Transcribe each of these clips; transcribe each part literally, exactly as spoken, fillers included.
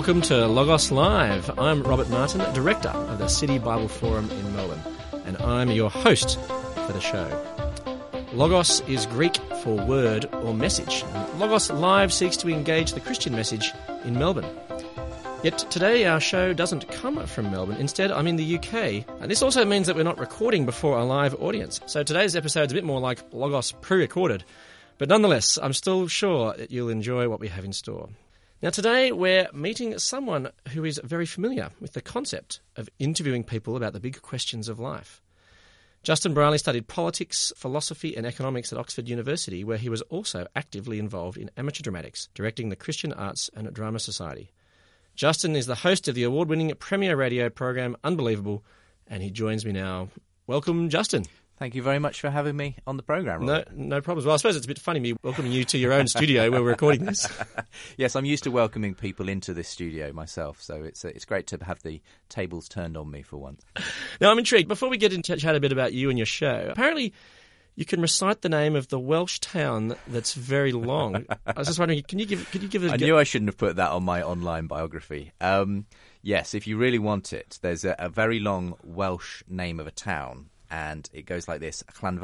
welcome to Logos Live. I'm Robert Martin, Director of the City Bible Forum in Melbourne, and I'm your host for the show. Logos is Greek for word or message. Logos Live seeks to engage the Christian message in Melbourne. Yet today our show doesn't come from Melbourne. Instead, I'm in the U K. And this also means that we're not recording before a live audience. So today's episode's a bit more like Logos pre-recorded. But nonetheless, I'm still sure that you'll enjoy what we have in store. Now today we're meeting someone who is very familiar with the concept of interviewing people about the big questions of life. Justin Brierley studied politics, philosophy and economics at Oxford University, where he was also actively involved in amateur dramatics, directing the Christian Arts and Drama Society. Justin is the host of the award-winning Premier Radio program Unbelievable, and he joins me now. Welcome, Justin. Thank you very much for having me on the programme, Robert. No, no problems. Well, I suppose it's a bit funny me welcoming you to your own studio where we're recording this. Yes, I'm used to welcoming people into this studio myself, so it's uh, it's great to have the tables turned on me for once. Now, I'm intrigued. Before we get into chat a bit about you and your show, apparently you can recite the name of the Welsh town that's very long. I was just wondering, can you give could you give us? I knew I shouldn't have put that on my online biography. Um, yes, if you really want it, there's a, a very long Welsh name of a town. And it goes like this: and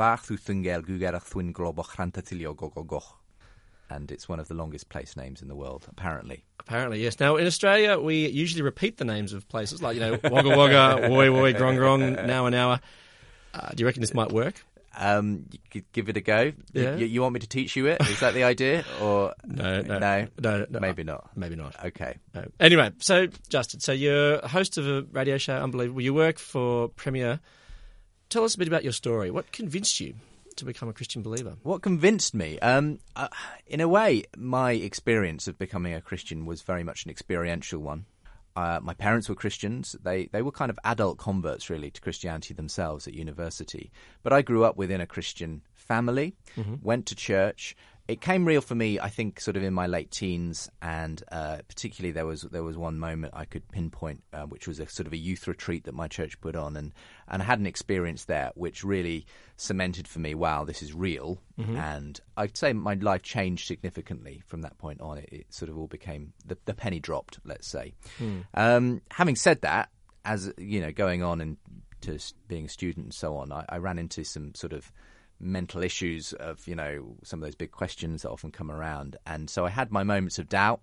it's one of the longest place names in the world, apparently. Apparently, yes. Now, in Australia, we usually repeat the names of places, like, you know, Wagga Wagga, Woi Woi, Grong Grong, Nowa Nowa. Uh, do you reckon this might work? Um, you could give it a go. Yeah. You, you want me to teach you it? Is that the idea? Or no, no, no, no, no, maybe not. Maybe not. Okay. No. Anyway, so Justin, so you're a host of a radio show, Unbelievable. You work for Premier. Tell us a bit about your story. What convinced you to become a Christian believer? What convinced me? Um, uh, in a way, my experience of becoming a Christian was very much an experiential one. Uh, my parents were Christians. They they were kind of adult converts, really, to Christianity themselves at university. But I grew up within a Christian family, mm-hmm. went to church. It came real for me, I think, sort of in my late teens, and uh, particularly there was there was one moment I could pinpoint, uh, which was a sort of a youth retreat that my church put on, and, and I had an experience there which really cemented for me, wow, this is real, mm-hmm. and I'd say my life changed significantly from that point on. It, it sort of all became, the, the penny dropped, let's say. Mm. Um, having said that, as you know, going on and to being a student and so on, I, I ran into some sort of mental issues of, you know, some of those big questions that often come around. And so I had my moments of doubt.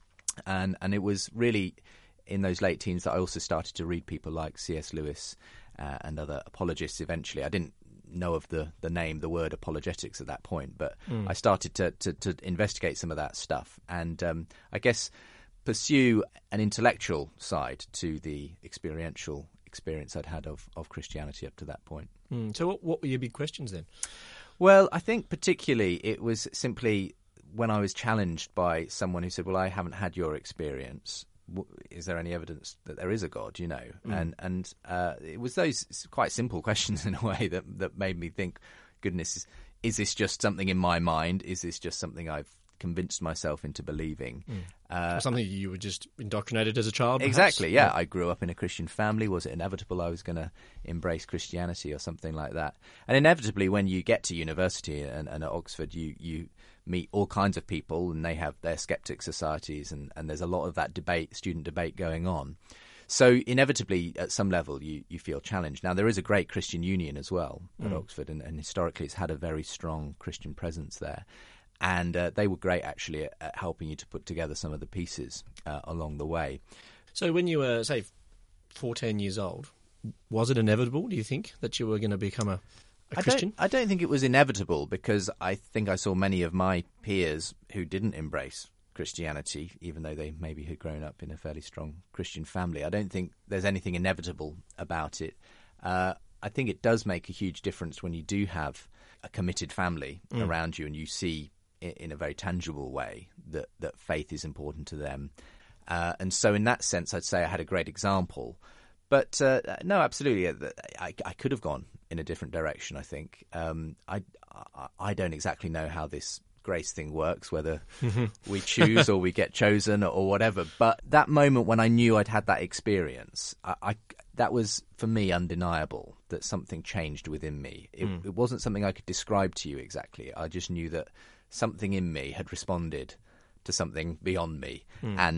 And, and it was really in those late teens that I also started to read people like C S Lewis uh, and other apologists eventually. I didn't know of the, the name, the word apologetics at that point, but mm. I started to, to, to investigate some of that stuff. And um, I guess pursue an intellectual side to the experiential experience I'd had of, of Christianity up to that point. Mm. So what, what were your big questions then? Well, I think particularly it was simply when I was challenged by someone who said, well, I haven't had your experience. Is there any evidence that there is a God, you know? Mm. And and uh, it was those quite simple questions in a way that, that made me think, goodness, is, is this just something in my mind? Is this just something I've convinced myself into believing? Mm. Uh, or something you were just indoctrinated as a child, perhaps? Exactly, yeah. yeah. I grew up in a Christian family. Was it inevitable I was going to embrace Christianity or something like that? And inevitably, when you get to university and, and at Oxford, you, you meet all kinds of people, and they have their skeptic societies, and, and there's a lot of that debate, student debate going on. So inevitably, at some level, you, you feel challenged. Now, there is a great Christian Union as well at mm. Oxford, and, and historically it's had a very strong Christian presence there. And uh, they were great, actually, at, at helping you to put together some of the pieces uh, along the way. So when you were, say, fourteen years old, was it inevitable, do you think, that you were going to become a, a I Christian? Don't, I don't think it was inevitable, because I think I saw many of my peers who didn't embrace Christianity, even though they maybe had grown up in a fairly strong Christian family. I don't think there's anything inevitable about it. Uh, I think it does make a huge difference when you do have a committed family mm. around you and you see in a very tangible way that, that faith is important to them. Uh, and so in that sense, I'd say I had a great example. But uh, no, absolutely, I, I could have gone in a different direction, I think. Um, I, I, I don't exactly know how this grace thing works, whether we choose or we get chosen or whatever. But that moment when I knew I'd had that experience, I, I, that was, for me, undeniable, that something changed within me. It, mm. it wasn't something I could describe to you exactly. I just knew that something in me had responded to something beyond me. Mm. And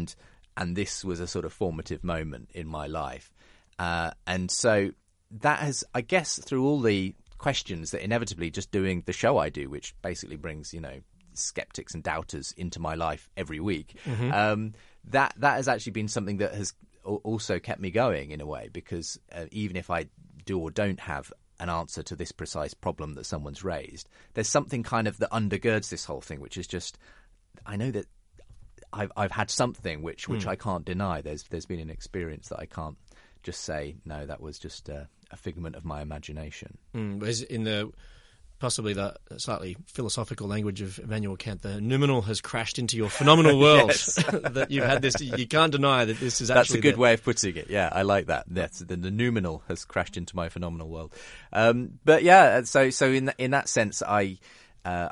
and this was a sort of formative moment in my life. Uh, and so that has, I guess, through all the questions that inevitably just doing the show I do, which basically brings, you know, skeptics and doubters into my life every week, mm-hmm. um, that that has actually been something that has also kept me going in a way, because uh, even if I do or don't have an answer to this precise problem that someone's raised, there's something kind of that undergirds this whole thing, which is just, I know that I've I've had something which which mm. I can't deny. There's there's been an experience that I can't just say, no, that was just a, a figment of my imagination. Mm, is in the possibly the slightly philosophical language of Immanuel Kant, the noumenal has crashed into your phenomenal world. That you've had this, you can't deny that this is actually... That's a good the... way of putting it. Yeah, I like that. That's, the, the noumenal has crashed into my phenomenal world. Um, but yeah, so so in in that sense, I uh,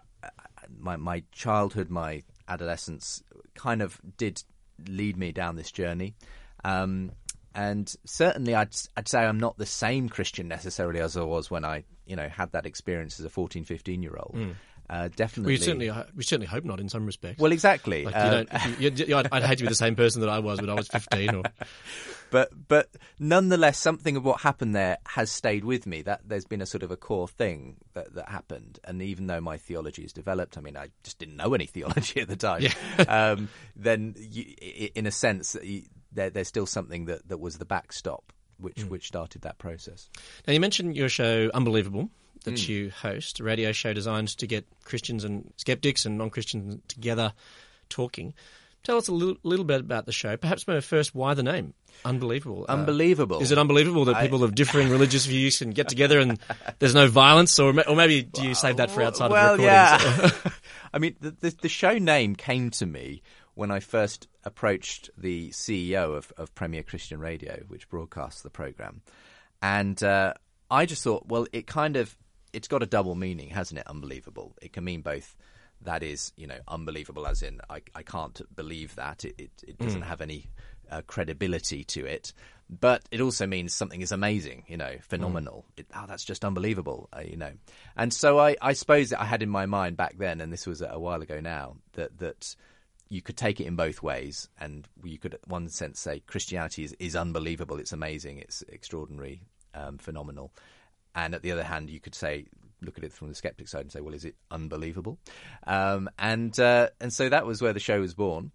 my my childhood, my adolescence, kind of did lead me down this journey. Um, and certainly, I'd I'd say I'm not the same Christian necessarily as I was when I, you know, had that experience as a fourteen, fifteen year old. Mm. Uh, definitely, we certainly we certainly hope not in some respects. Well, exactly. Like uh, you don't, you, you, I'd, I'd hate to be the same person that I was when I was fifteen. Or... But but nonetheless, something of what happened there has stayed with me. That there's been a sort of a core thing that, that happened, and even though my theology has developed, I mean, I just didn't know any theology at the time. Yeah. um, then, you, in a sense, you, there, there's still something that, that was the backstop, which mm. which started that process. Now, you mentioned your show Unbelievable, that Mm. you host, a radio show designed to get Christians and skeptics and non-Christians together talking. Tell us a little, little bit about the show. Perhaps first, why the name? Unbelievable. Unbelievable. Uh, is it unbelievable that people I... of differing religious views can get together and there's no violence? Or, or maybe do you save that for outside well, of recordings? Yeah. I mean, the, the, the show name came to me when I first approached the C E O of, of Premier Christian Radio, which broadcasts the programme. And uh, I just thought, well, it kind of... it's got a double meaning, hasn't it? Unbelievable. It can mean both. That is, you know, unbelievable as in I, I can't believe that. It, it, it doesn't mm. have any uh, credibility to it. But it also means something is amazing, you know, phenomenal. Mm. It, oh, that's just unbelievable, uh, you know. And so I, I suppose that I had in my mind back then, and this was a while ago now, that that you could take it in both ways. And you could, in one sense, say Christianity is, is unbelievable. It's amazing. It's extraordinary, um, phenomenal. And at the other hand, you could say, look at it from the skeptic side and say, well, is it unbelievable? Um, and uh, and so that was where the show was born.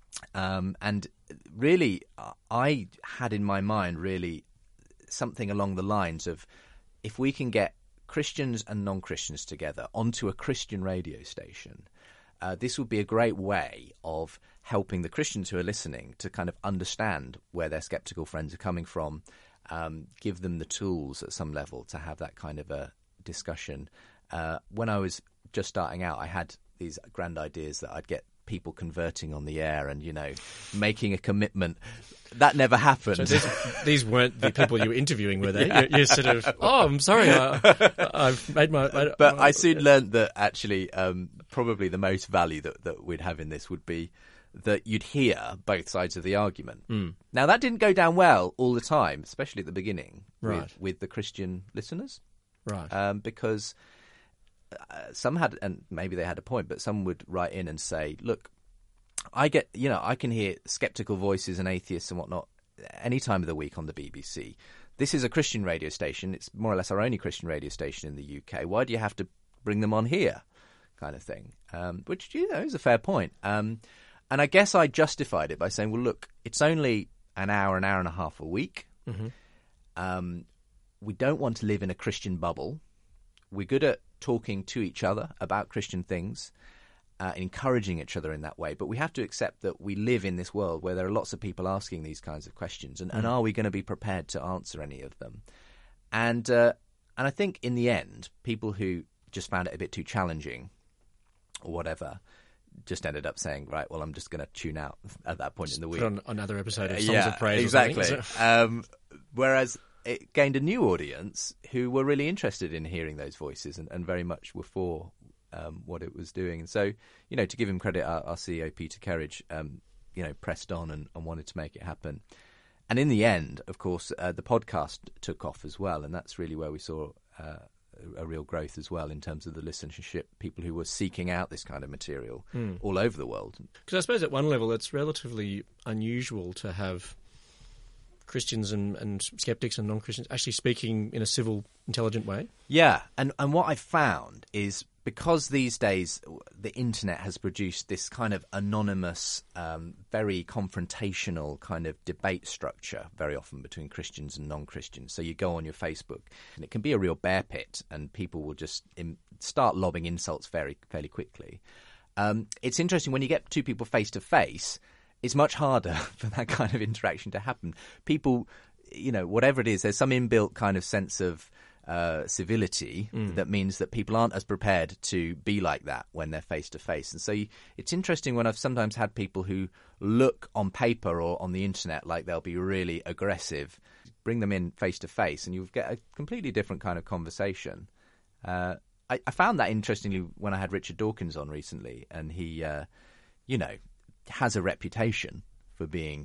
Um, and really, I had in my mind really something along the lines of, if we can get Christians and non-Christians together onto a Christian radio station, uh, this would be a great way of helping the Christians who are listening to kind of understand where their skeptical friends are coming from. Um, give them the tools at some level to have that kind of a discussion. Uh, when I was just starting out, I had these grand ideas that I'd get people converting on the air and, you know, making a commitment. That never happened. So these, these weren't the people you were interviewing, were they? Yeah. You're, you're sort of, oh, I'm sorry, I, I've made my... Made, but my, I soon learned that actually um, probably the most value that, that we'd have in this would be that you'd hear both sides of the argument. Mm. Now, that didn't go down well all the time, especially at the beginning, right. with, with the Christian listeners. Right. Um, because uh, some had, and maybe they had a point, but some would write in and say, look, I get, you know, I can hear skeptical voices and atheists and whatnot any time of the week on the B B C. This is a Christian radio station. It's more or less our only Christian radio station in the U K. Why do you have to bring them on here? Kind of thing. Um, which, you know, is a fair point. Um And I guess I justified it by saying, well, look, it's only an hour, an hour and a half a week. Mm-hmm. Um, we don't want to live in a Christian bubble. We're good at talking to each other about Christian things, uh, encouraging each other in that way. But we have to accept that we live in this world where there are lots of people asking these kinds of questions. And, mm-hmm. and are we going to be prepared to answer any of them? And, uh, and I think in the end, people who just found it a bit too challenging or whatever just ended up saying, right, well, I'm just going to tune out at that point just in the week. Put on another episode of Songs uh, yeah, of Praise. Exactly. Or something, so. um, whereas it gained a new audience who were really interested in hearing those voices and, and very much were for um, what it was doing. And so, you know, to give him credit, our, our C E O, Peter Kerridge, um, you know, pressed on and, and wanted to make it happen. And in the end, of course, uh, the podcast took off as well. And that's really where we saw uh, a real growth as well in terms of the listenership, people who were seeking out this kind of material Mm. all over the world. Because I suppose at one level it's relatively unusual to have Christians and, and skeptics and non-Christians actually speaking in a civil, intelligent way. Yeah, and, and what I found is because these days the internet has produced this kind of anonymous, um, very confrontational kind of debate structure very often between Christians and non-Christians. So you go on your Facebook and it can be a real bear pit and people will just im- start lobbing insults very fairly quickly. Um, it's interesting when you get two people face to face, it's much harder for that kind of interaction to happen. People, you know, whatever it is, there's some inbuilt kind of sense of uh, civility mm. that means that people aren't as prepared to be like that when they're face to face. And so you, it's interesting when I've sometimes had people who look on paper or on the internet like they'll be really aggressive, bring them in face to face and you get a completely different kind of conversation. Uh, I, I found that interestingly when I had Richard Dawkins on recently, and he, uh, you know, has a reputation for being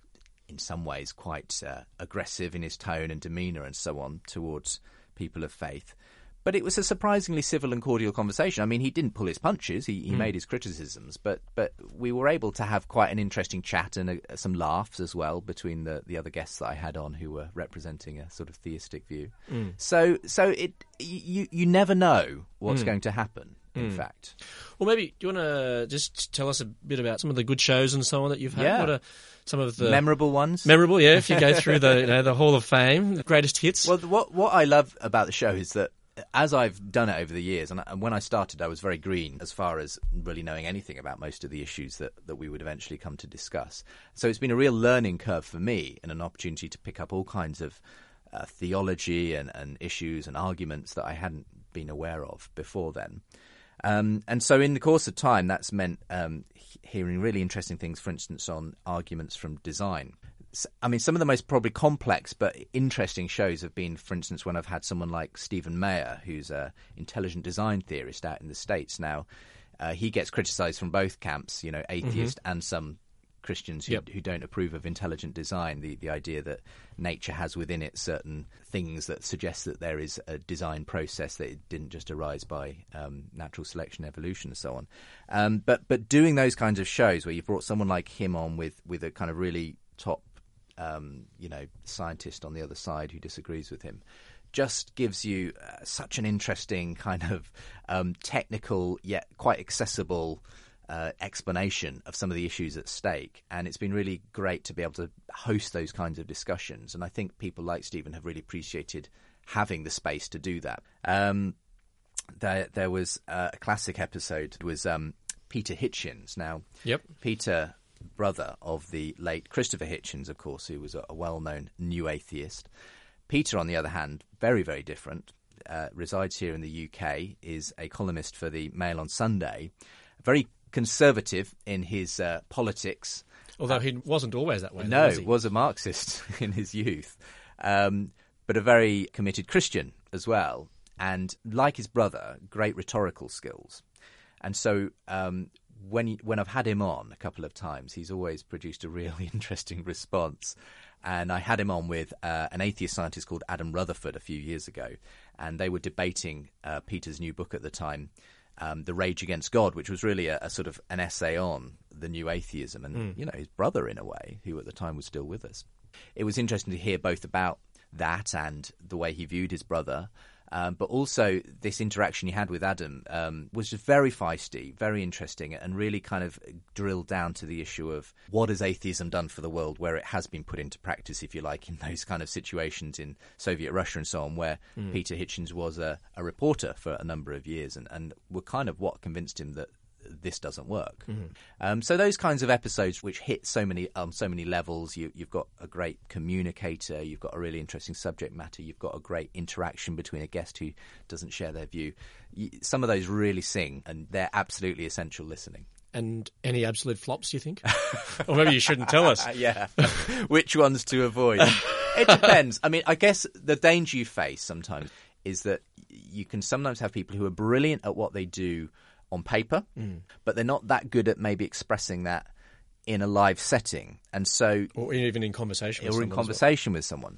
in some ways quite uh, aggressive in his tone and demeanour and so on towards people of faith. But it was a surprisingly civil and cordial conversation. I mean, he didn't pull his punches, he, he mm. made his criticisms, but but we were able to have quite an interesting chat and a, some laughs as well between the, the other guests that I had on who were representing a sort of theistic view. Mm. So so it you, you never know what's mm. going to happen. In mm. fact. Well, maybe, do you want to just tell us a bit about some of the good shows and so on that you've had? Yeah. What are some of the... Memorable ones? Memorable, yeah, if you go through the, you know, the Hall of Fame, the greatest hits. Well, what what I love about the show is that as I've done it over the years, and, I, and when I started I was very green as far as really knowing anything about most of the issues that, that we would eventually come to discuss. So it's been a real learning curve for me and an opportunity to pick up all kinds of uh, theology and, and issues and arguments that I hadn't been aware of before then. Um, and so in the course of time, that's meant um, hearing really interesting things, for instance, on arguments from design. I mean, some of the most probably complex but interesting shows have been, for instance, when I've had someone like Stephen Mayer, who's an intelligent design theorist out in the States now. Uh, he gets criticised from both camps, you know, atheist mm-hmm. and some Christians who, yep. who don't approve of intelligent design, the, the idea that nature has within it certain things that suggest that there is a design process, that it didn't just arise by um, natural selection, evolution, and so on. Um, but but doing those kinds of shows where you've brought someone like him on with, with a kind of really top, um, you know, scientist on the other side who disagrees with him, just gives you uh, such an interesting kind of um, technical yet quite accessible Uh, explanation of some of the issues at stake, and it's been really great to be able to host those kinds of discussions, and I think people like Stephen have really appreciated having the space to do that. Um, there, there was uh, a classic episode, it was um, Peter Hitchens. Now, yep. Peter, brother of the late Christopher Hitchens, of course, who was a, a well-known new atheist. Peter, on the other hand, very, very different, uh, resides here in the U K, is a columnist for the Mail on Sunday, very conservative in his uh, politics. Although he wasn't always that way. No, was he? was a Marxist in his youth, um, but a very committed Christian as well. And like his brother, great rhetorical skills. And so um, when he, when I've had him on a couple of times, he's always produced a really interesting response. And I had him on with uh, an atheist scientist called Adam Rutherford a few years ago, and they were debating uh, Peter's new book at the time, Um, The Rage Against God, which was really a, a sort of an essay on the new atheism and, mm. you know, his brother in a way, who at the time was still with us. It was interesting to hear both about that and the way he viewed his brother, um, but also this interaction he had with Adam um, was just very feisty, very interesting, and really kind of drilled down to the issue of what has atheism done for the world, where it has been put into practice, if you like, in those kind of situations in Soviet Russia and so on, where mm. Peter Hitchens was a, a reporter for a number of years and, and were kind of what convinced him that this doesn't work. Mm-hmm. Um, so those kinds of episodes which hit so many on um, so many levels, you, you've got a great communicator, you've got a really interesting subject matter, you've got a great interaction between a guest who doesn't share their view. You, some of those really sing, and they're absolutely essential listening. And any absolute flops, do you think? Or maybe you shouldn't tell us. Yeah. Which ones to avoid? It depends. I mean, I guess the danger you face sometimes is that you can sometimes have people who are brilliant at what they do on paper, mm. but they're not that good at maybe expressing that in a live setting. And so, or even in conversation with or someone. in conversation well. with someone.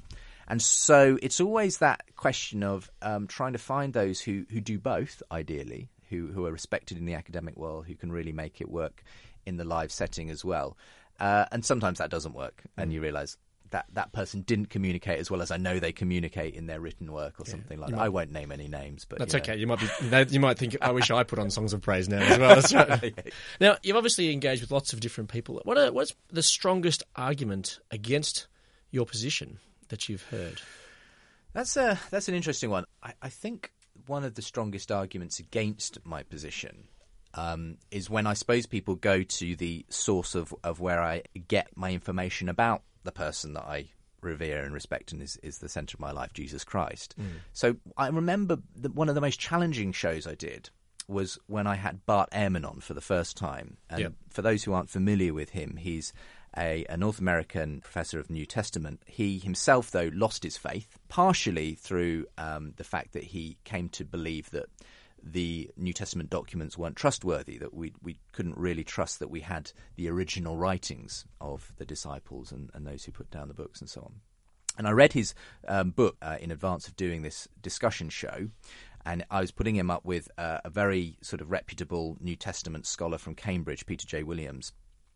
And so it's always that question of um, trying to find those who, who do both, ideally, who, who are respected in the academic world, who can really make it work in the live setting as well. Uh, and sometimes that doesn't work, and you realise that that person didn't communicate as well as I know they communicate in their written work or yeah, something like that. Might, I won't name any names, but that's you know. okay. You might be. You might think, I wish I put on Songs of Praise now as well. That's right. yeah. Now, you've obviously engaged with lots of different people. What are, what's the strongest argument against your position that you've heard? That's a that's an interesting one. I, I think one of the strongest arguments against my position um, is when I suppose people go to the source of, of where I get my information about the person that I revere and respect and is, is the centre of my life, Jesus Christ. Mm. So I remember that one of the most challenging shows I did was when I had Bart Ehrman on for the first time. And yep. for those who aren't familiar with him, he's a, a North American professor of New Testament. He himself, though, lost his faith, partially through um, the fact that he came to believe that the New Testament documents weren't trustworthy, that we we couldn't really trust that we had the original writings of the disciples and, and those who put down the books and so on. And I read his um, book uh, in advance of doing this discussion show, and I was putting him up with uh, a very sort of reputable New Testament scholar from Cambridge, Peter J. Williams,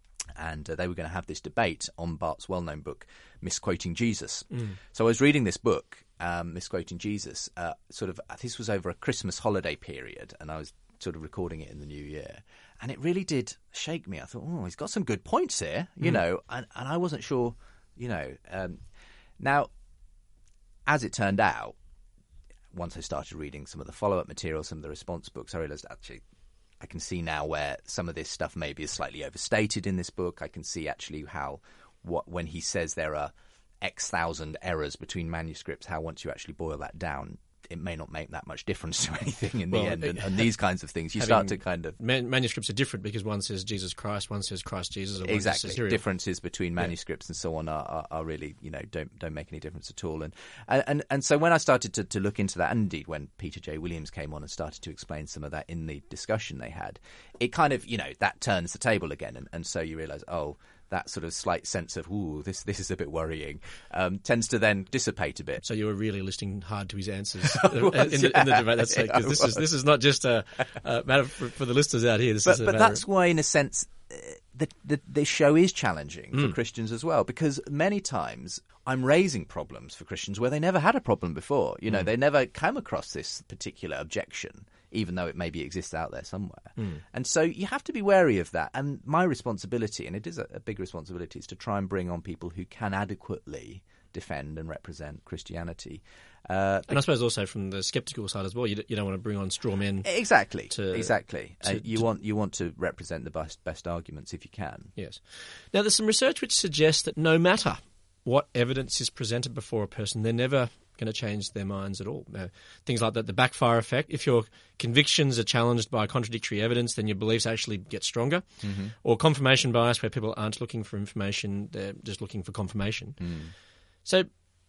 and uh, they were going to have this debate on Bart's well-known book, Misquoting Jesus. Mm. So I was reading this book, um, Misquoting Jesus, uh, sort of, this was over a Christmas holiday period, and I was sort of recording it in the new year, and it really did shake me. I thought, oh, he's got some good points here, you mm. know, and, and I wasn't sure, you know. Um, now, as it turned out, once I started reading some of the follow-up material, some of the response books, I realised actually I can see now where some of this stuff maybe is slightly overstated in this book. I can see actually how what when he says there are X thousand errors between manuscripts, how once you actually boil that down, it may not make that much difference to anything in the well, end. And, and these kinds of things, you start to kind of... Man- manuscripts are different because one says Jesus Christ, one says Christ Jesus. Or exactly. One says differences between manuscripts yeah. and so on are, are, are really, you know, don't don't make any difference at all. And and and so when I started to, to look into that, and indeed when Peter J. Williams came on and started to explain some of that in the discussion they had, it kind of, you know, that turns the table again. And, and so you realise, oh, that sort of slight sense of, ooh, this this is a bit worrying, um, tends to then dissipate a bit. So you were really listening hard to his answers was, in, the, yeah, in the debate. That's yeah, like, this is this is not just a, a matter for, for the listeners out here. This but is a but matter that's of... why, in a sense, uh, the, the the show is challenging mm. for Christians as well, because many times I'm raising problems for Christians where they never had a problem before. You know, mm. they never came across this particular objection, even though it maybe exists out there somewhere. Mm. And so you have to be wary of that. And my responsibility, and it is a, a big responsibility, is to try and bring on people who can adequately defend and represent Christianity. Uh, and I suppose also from the sceptical side as well, you, d- you don't want to bring on straw men. Exactly, to, exactly. To, uh, you to, want you want to represent the best, best arguments if you can. Yes. Now, there's some research which suggests that no matter what evidence is presented before a person, they're never going to change their minds at all. Uh, things like that, the backfire effect. If your convictions are challenged by contradictory evidence, then your beliefs actually get stronger. Mm-hmm. Or confirmation bias, where people aren't looking for information, they're just looking for confirmation. Mm. So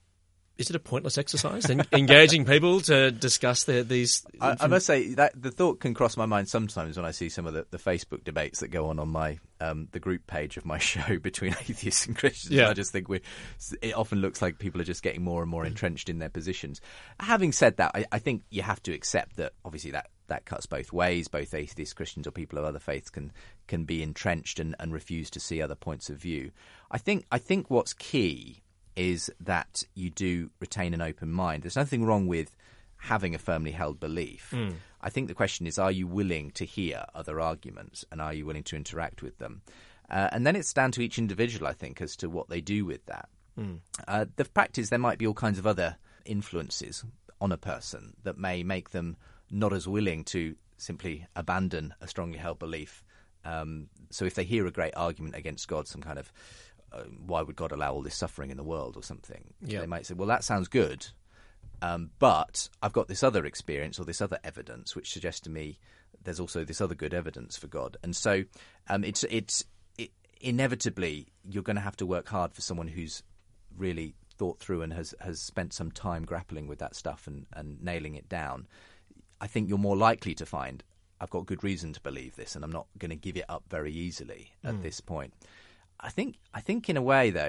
is it a pointless exercise, engaging people to discuss their, these... I, I must say, that the thought can cross my mind sometimes when I see some of the, the Facebook debates that go on on my um, the group page of my show between atheists and Christians. Yeah. I just think we it often looks like people are just getting more and more entrenched in their positions. Having said that, I, I think you have to accept that, obviously, that, that cuts both ways. Both atheist Christians or people of other faiths can can be entrenched and, and refuse to see other points of view. I think I think what's key is that you do retain an open mind. There's nothing wrong with having a firmly held belief. Mm. I think the question is, are you willing to hear other arguments, and are you willing to interact with them? Uh, and then it's down to each individual, I think, as to what they do with that. Mm. Uh, the fact is, there might be all kinds of other influences on a person that may make them not as willing to simply abandon a strongly held belief. Um, so if they hear a great argument against God, some kind of uh, why would God allow all this suffering in the world or something, yep. they might say, well, that sounds good, um, but I've got this other experience or this other evidence which suggests to me there's also this other good evidence for God. And so um, it's it's it, inevitably you're going to have to work hard for someone who's really thought through and has, has spent some time grappling with that stuff and, and nailing it down. I think you're more likely to find, I've got good reason to believe this, and I'm not going to give it up very easily at mm. this point. I think, I think in a way, though,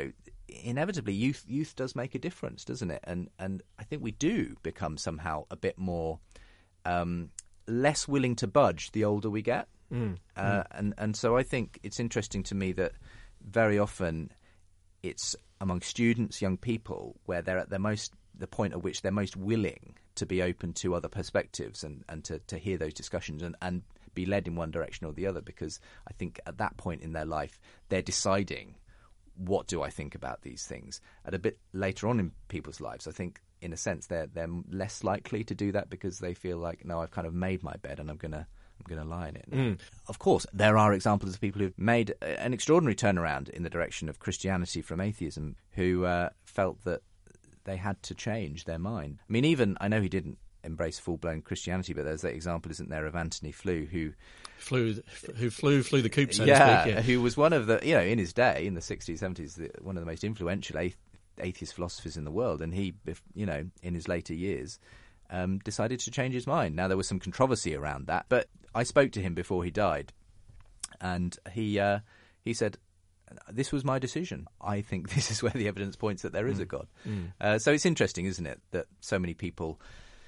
inevitably youth youth does make a difference, doesn't it? And and I think we do become somehow a bit more um, less willing to budge the older we get. Mm. Uh, mm. and and so I think it's interesting to me that very often it's among students, young people, where they're at their most the point at which they're most willing to be open to other perspectives and, and to, to hear those discussions and, and be led in one direction or the other, because I think at that point in their life they're deciding, what do I think about these things? At a bit later on in people's lives, I think in a sense they're they're less likely to do that because they feel like, no, I've kind of made my bed and I'm gonna I'm going to lie in it. Mm. Of course, there are examples of people who've made an extraordinary turnaround in the direction of Christianity from atheism, who uh, felt that they had to change their mind. I mean, even, I know he didn't embrace full-blown Christianity, but there's that example, isn't there, of Anthony Flew, who... Flew, who flew, flew the coop, so yeah, to speak. Yeah, who was one of the, you know, in his day, in the sixties, seventies, the, one of the most influential athe- atheist philosophers in the world, and he, you know, in his later years... Um, decided to change his mind. Now, there was some controversy around that, but I spoke to him before he died, and he uh, he said, this was my decision. I think this is where the evidence points that there is mm. a God. Mm. Uh, so it's interesting, isn't it, that so many people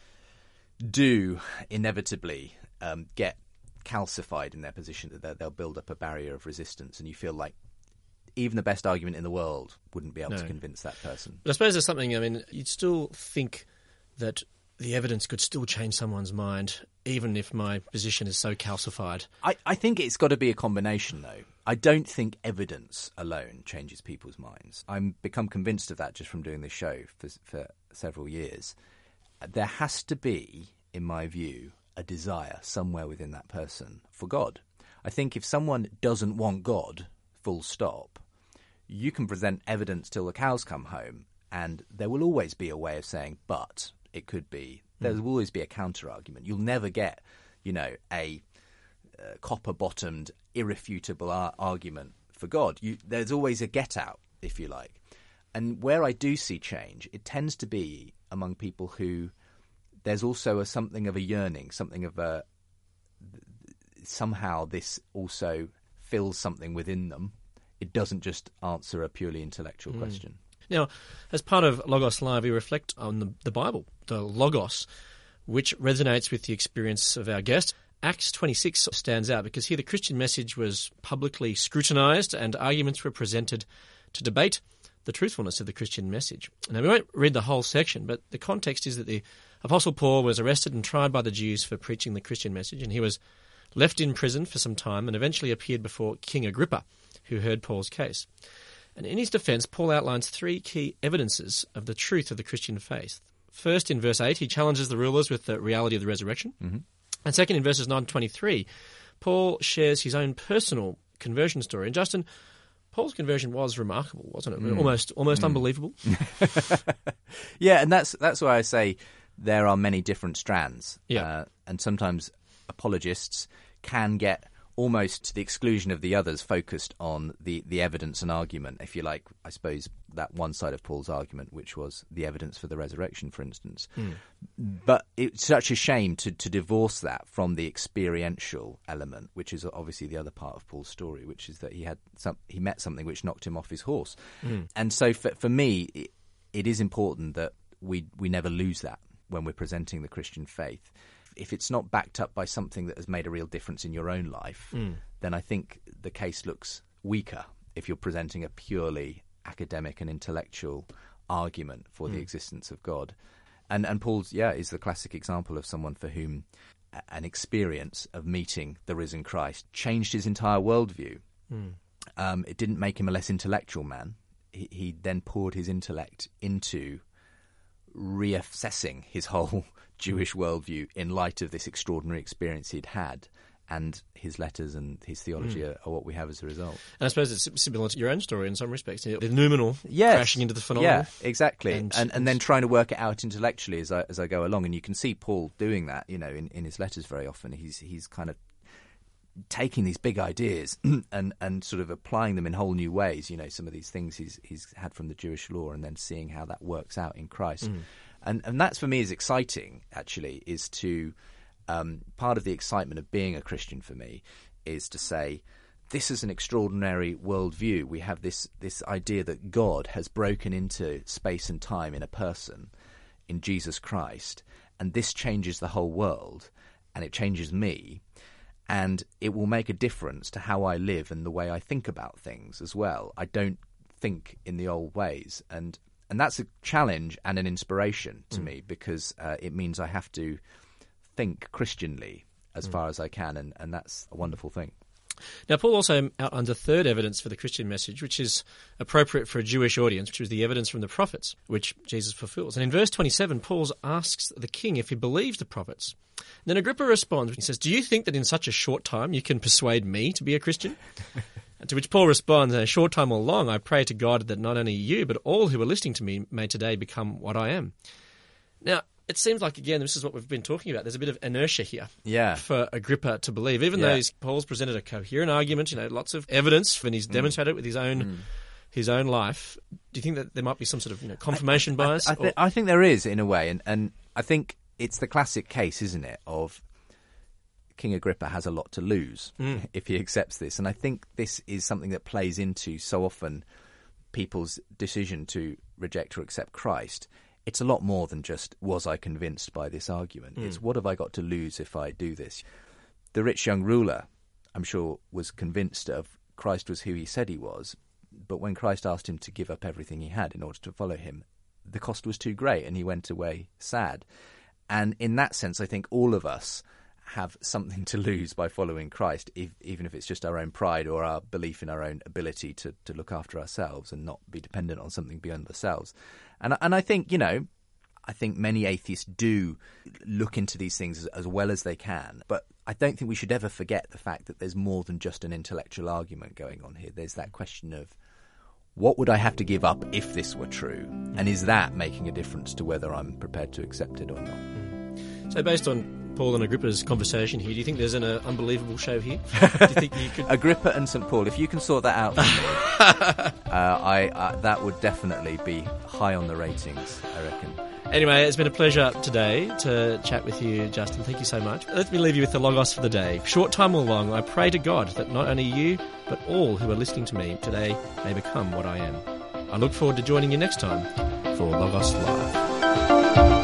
do inevitably um, get calcified in their position, that they'll build up a barrier of resistance, and you feel like even the best argument in the world wouldn't be able No. to convince that person. But I suppose there's something, I mean, you'd still think that the evidence could still change someone's mind, even if my position is so calcified. I, I think it's got to be a combination, though. I don't think evidence alone changes people's minds. I've become convinced of that just from doing this show for, for several years. There has to be, in my view, a desire somewhere within that person for God. I think if someone doesn't want God, full stop, you can present evidence till the cows come home, and there will always be a way of saying, but... it could be. There will always be a counter-argument. You'll never get, you know, a uh, copper-bottomed, irrefutable ar- argument for God. You, there's always a get-out, if you like. And where I do see change, it tends to be among people who there's also a, something of a yearning, something of a... somehow this also fills something within them. It doesn't just answer a purely intellectual mm. question. Now, as part of Logos Live, we reflect on the, the Bible, the Logos, which resonates with the experience of our guest. Acts twenty-six stands out because here the Christian message was publicly scrutinised and arguments were presented to debate the truthfulness of the Christian message. Now, we won't read the whole section, but the context is that the Apostle Paul was arrested and tried by the Jews for preaching the Christian message, and he was left in prison for some time and eventually appeared before King Agrippa, who heard Paul's case. And in his defence, Paul outlines three key evidences of the truth of the Christian faith. First, in verse eight, he challenges the rulers with the reality of the resurrection. Mm-hmm. And second, in verses nine to twenty-three, Paul shares his own personal conversion story. And Justin, Paul's conversion was remarkable, wasn't it? Mm. Almost almost mm. unbelievable. Yeah, and that's that's why I say there are many different strands. Yeah. Uh, and sometimes apologists can get almost to the exclusion of the others, focused on the, the evidence and argument, if you like, I suppose, that one side of Paul's argument, which was the evidence for the resurrection, for instance. Mm. But it's such a shame to, to divorce that from the experiential element, which is obviously the other part of Paul's story, which is that he had some, he met something which knocked him off his horse. Mm. And so for, for me, it, it is important that we we never lose that when we're presenting the Christian faith. If it's not backed up by something that has made a real difference in your own life, mm. then I think the case looks weaker if you're presenting a purely academic and intellectual argument for mm. the existence of God. And and Paul's, yeah, is the classic example of someone for whom an experience of meeting the risen Christ changed his entire worldview. Mm. Um, it didn't make him a less intellectual man. He, he then poured his intellect into reassessing his whole Jewish worldview in light of this extraordinary experience he'd had, and his letters and his theology mm. are, are what we have as a result. And I suppose it's similar to your own story in some respects, the noumenal yes. crashing into the phenomenal. Yeah, exactly. And, and, and then trying to work it out intellectually as I, as I go along. And you can see Paul doing that, you know, in, in his letters very often. He's he's kind of taking these big ideas and, and sort of applying them in whole new ways, you know, some of these things he's he's had from the Jewish law, and then seeing how that works out in Christ. Mm. And and that's, for me, is exciting, actually, is to, um, part of the excitement of being a Christian for me is to say this is an extraordinary worldview. We have this, this idea that God has broken into space and time in a person, in Jesus Christ, and this changes the whole world, and it changes me, and it will make a difference to how I live and the way I think about things as well. I don't think in the old ways, and and that's a challenge and an inspiration to mm. me, because uh, it means I have to think Christianly as mm. far as I can, and, and that's a wonderful thing. Now, Paul also outlines a third evidence for the Christian message, which is appropriate for a Jewish audience, which is the evidence from the prophets, which Jesus fulfills. And in verse twenty-seven, Paul asks the king if he believes the prophets. And then Agrippa responds, he says, "Do you think that in such a short time you can persuade me to be a Christian?" And to which Paul responds, "In a short time or long, I pray to God that not only you, but all who are listening to me may today become what I am." Now, it seems like, again, this is what we've been talking about. There's a bit of inertia here yeah. for Agrippa to believe. Even yeah. though Paul's presented a coherent argument, you know, lots of evidence, and he's demonstrated mm. it with his own mm. his own life. Do you think that there might be some sort of you know, confirmation I, bias? I, I, th- I think there is, in a way. And, and I think it's the classic case, isn't it, of King Agrippa has a lot to lose mm. if he accepts this. And I think this is something that plays into so often people's decision to reject or accept Christ. It's a lot more than just, was I convinced by this argument? Mm. It's, what have I got to lose if I do this? The rich young ruler, I'm sure, was convinced of Christ was who he said he was, but when Christ asked him to give up everything he had in order to follow him, the cost was too great and he went away sad. And in that sense, I think all of us have something to lose by following Christ, if, even if it's just our own pride or our belief in our own ability to, to look after ourselves and not be dependent on something beyond ourselves. And, and I think, you know, I think many atheists do look into these things as, as well as they can, but I don't think we should ever forget the fact that there's more than just an intellectual argument going on here. There's that question of, what would I have to give up if this were true? And is that making a difference to whether I'm prepared to accept it or not? So based on Paul and Agrippa's conversation here, do you think there's an uh, unbelievable show here? Do you think you could... Agrippa and Saint Paul, if you can sort that out for me, uh, I, uh, that would definitely be high on the ratings, I reckon. Anyway, it's been a pleasure today to chat with you, Justin. Thank you so much. Let me leave you with the Logos for the day. Short time or long, I pray to God that not only you, but all who are listening to me today may become what I am. I look forward to joining you next time for Logos Live.